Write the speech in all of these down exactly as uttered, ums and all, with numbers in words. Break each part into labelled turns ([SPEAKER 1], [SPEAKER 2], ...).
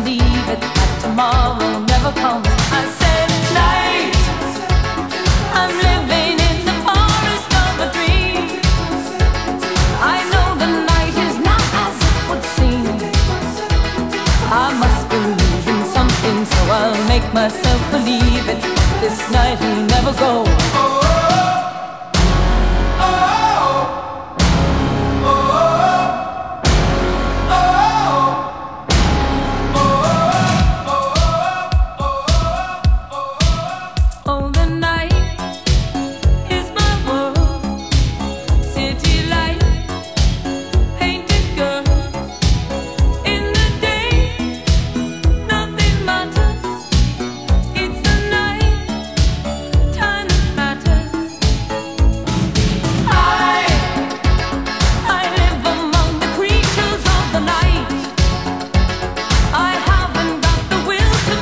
[SPEAKER 1] believe it, that tomorrow never comes. I said night, I'm living in the forest of a dream. I know the night is not as it would seem. I must believe in something, so I'll make myself believe it. This night will never go.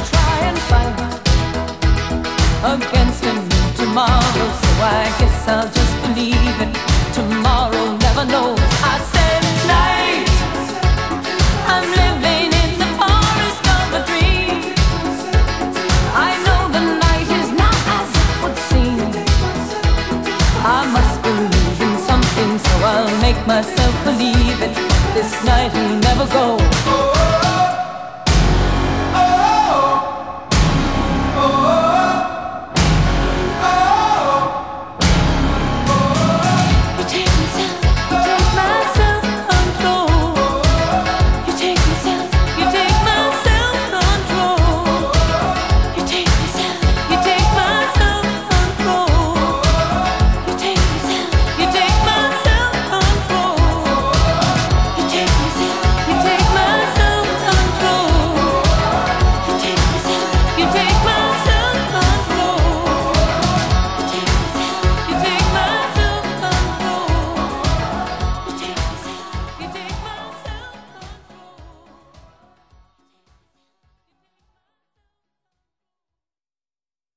[SPEAKER 1] Against a new tomorrow, so I guess I'll just